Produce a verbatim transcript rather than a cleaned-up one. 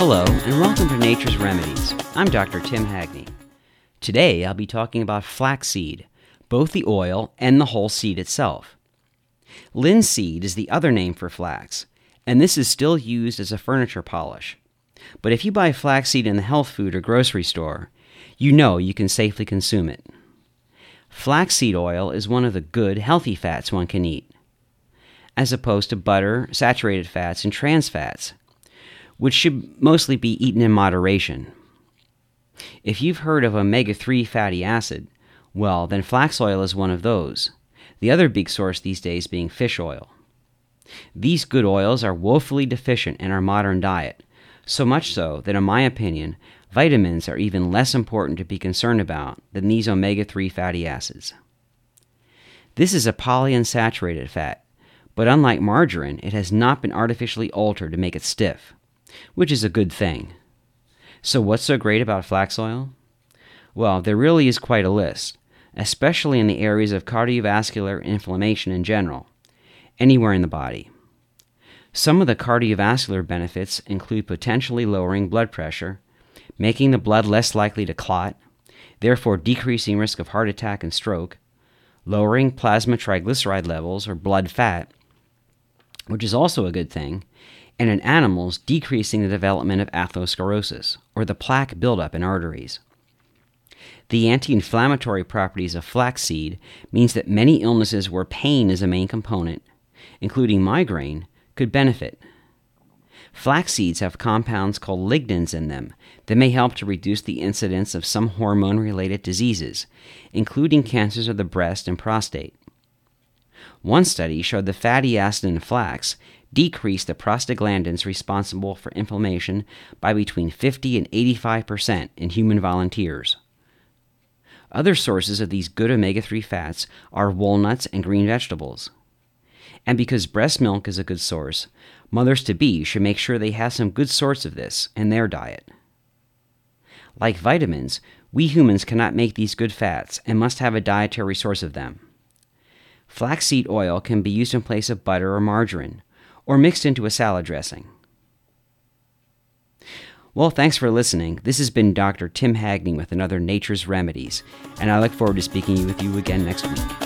Hello, and welcome to Nature's Remedies. I'm Doctor Tim Hagney. Today, I'll be talking about flaxseed, both the oil and the whole seed itself. Linseed is the other name for flax, and this is still used as a furniture polish. But if you buy flaxseed in the health food or grocery store, you know you can safely consume it. Flaxseed oil is one of the good, healthy fats one can eat, as opposed to butter, saturated fats, and trans fats, which should mostly be eaten in moderation. If you've heard of omega three fatty acid, well, then flax oil is one of those, the other big source these days being fish oil. These good oils are woefully deficient in our modern diet, so much so that, in my opinion, vitamins are even less important to be concerned about than these omega three fatty acids. This is a polyunsaturated fat, but unlike margarine, it has not been artificially altered to make it stiff, which is a good thing. So what's so great about flax oil? Well, there really is quite a list, especially in the areas of cardiovascular inflammation in general, anywhere in the body. Some of the cardiovascular benefits include potentially lowering blood pressure, making the blood less likely to clot, therefore decreasing risk of heart attack and stroke, lowering plasma triglyceride levels or blood fat, which is also a good thing, and in animals decreasing the development of atherosclerosis, or the plaque buildup in arteries. The anti-inflammatory properties of flaxseed means that many illnesses where pain is a main component, including migraine, could benefit. Flax seeds have compounds called lignans in them that may help to reduce the incidence of some hormone-related diseases, including cancers of the breast and prostate. One study showed the fatty acid in flax decreased the prostaglandins responsible for inflammation by between fifty and eighty-five percent in human volunteers. Other sources of these good omega three fats are walnuts and green vegetables. And because breast milk is a good source, mothers-to-be should make sure they have some good sorts of this in their diet. Like vitamins, we humans cannot make these good fats and must have a dietary source of them. Flaxseed oil can be used in place of butter or margarine, or mixed into a salad dressing. Well, thanks for listening. This has been Doctor Tim Hagney with another Nature's Remedies, and I look forward to speaking with you again next week.